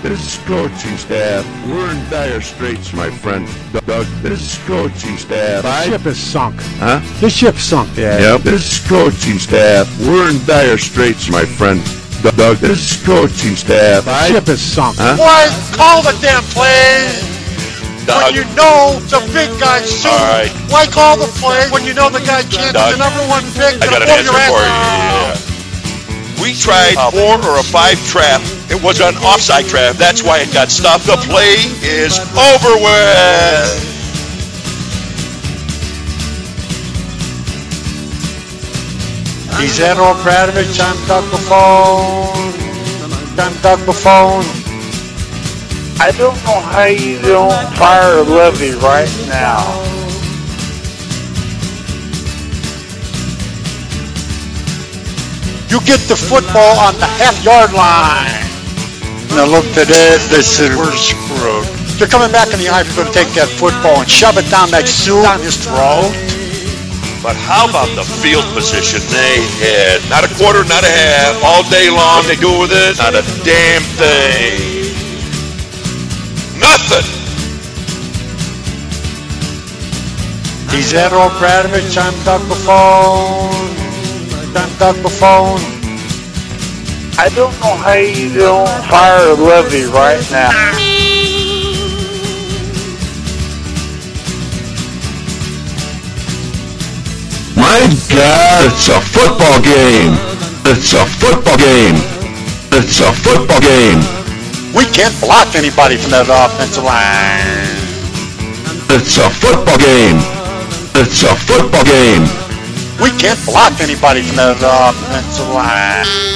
this is coaching staff. We're in dire straits, my friend. Doug, this is coaching staff. The ship is sunk. Huh? The ship's sunk. Yeah. Yep. This is coaching staff. We're in dire straits, my friend. Doug, this is coaching staff. The ship is sunk. Huh? Why call the damn play Doug. when you know the big guy's soon? All right. Why call the play when you know the guy can't be Doug. the number one pick? I got an answer for you. We tried a 4 or a 5 trap. It was an offside trap. That's why it got stopped. The play is over with. He's Eno Bradovich. I'm Doug Buffone. I don't know how you don't fire Levy right now. You get the football on the half-yard line. And I looked at it, they said, we're screwed. They're coming back in the eye, we're going to take that football and shove it down that suit down his throat. But how about the field position they had? Not a quarter, not a half. All day long they do with it. Not a damn thing. Nothing. He's Eno Bradovich. I'm Doug Buffone. I don't know how you don't fire Levy right now. My God, it's a football game. It's a football game. It's a football game. We can't block anybody from that offensive line. It's a football game. It's a football game. We can't block anybody from that offensive line.